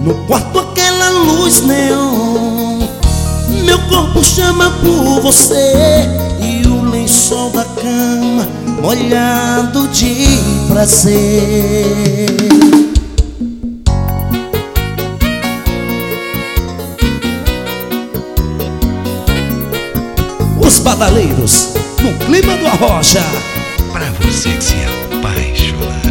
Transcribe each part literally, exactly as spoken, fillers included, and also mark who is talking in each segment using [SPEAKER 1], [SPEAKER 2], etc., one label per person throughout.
[SPEAKER 1] No quarto aquela luz neon, meu corpo chama por você, e o lençol da cama molhado de prazer. Os Badaleiros, no clima do Arrocha,
[SPEAKER 2] pra você que se apaixonar.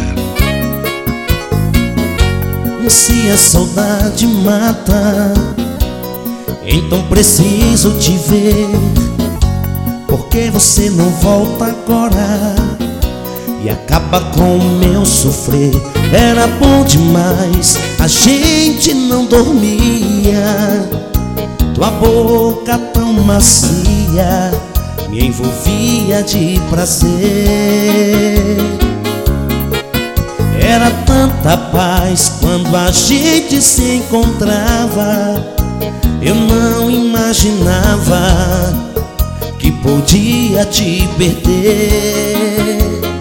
[SPEAKER 1] Se a saudade mata, então preciso te ver. Porque você não volta agora e acaba com o meu sofrer. Era bom demais, a gente não dormia. Tua boca tão macia me envolvia de prazer. Era tanta paz quando a gente se encontrava. Eu não imaginava que podia te perder.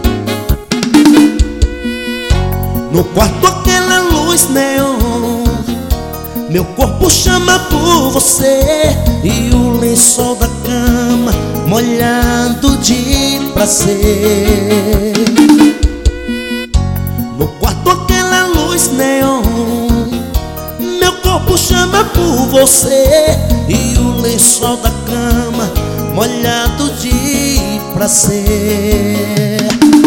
[SPEAKER 1] No quarto aquela luz neon, meu corpo chama por você, e o lençol da cama molhado de prazer. No quarto aquela luz neon, meu corpo chama por você, e o lençol da cama molhado de prazer.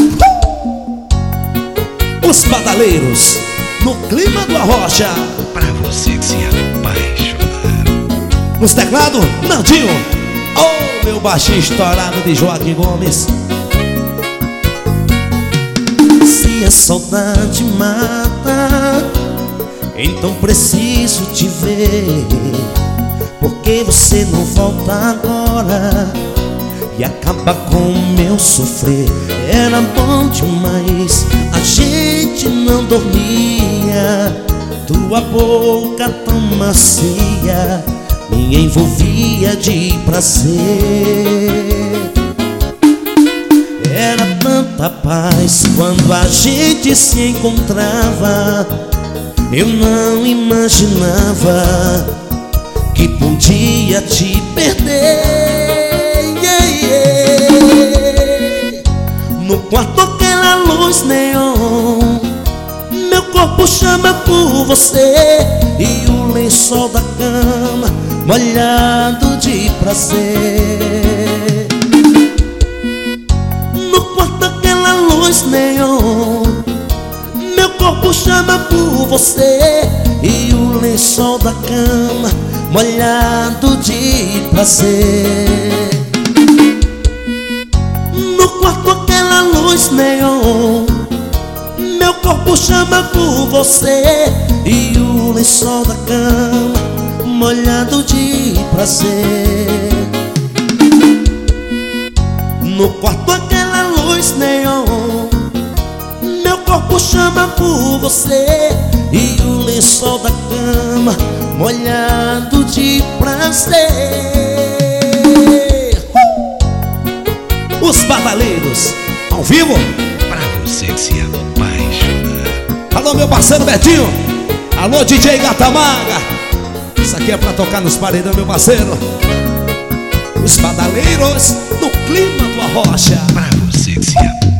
[SPEAKER 1] Os Badaleiros, no clima do Arrocha,
[SPEAKER 2] pra você que se apaixonar.
[SPEAKER 1] nos teclados, Nandinho, oh, meu baixinho estourado de Joaquim Gomes. Se a saudade mata, então preciso te ver. Porque você não volta agora e acaba com o meu sofrer. Era bom demais, a gente não dormia. Tua boca tão macia me envolvia de prazer. Era tanta paz quando a gente se encontrava. Eu não imaginava que podia te perder. Yeah, yeah. No quarto aquela luz neon, meu corpo chama por você, e o lençol da cama molhado de prazer. No quarto aquela luz neon, meu corpo chama por você, e o lençol da cama molhado de prazer. No quarto aquela luz neon, meu corpo chama por você, e o lençol da cama molhado de prazer. No quarto aquela luz neon, meu corpo chama por você, e o lençol da cama molhado de prazer. uh! Os Badaleiros, ao vivo,
[SPEAKER 2] pra você que se apaixonar.
[SPEAKER 1] alô meu parceiro Betinho, alô D J Gatamaga. Isso aqui é pra tocar nos paredão, meu parceiro. Os Badaleiros, no clima do Arrocha,
[SPEAKER 2] pra você que se apaixonar.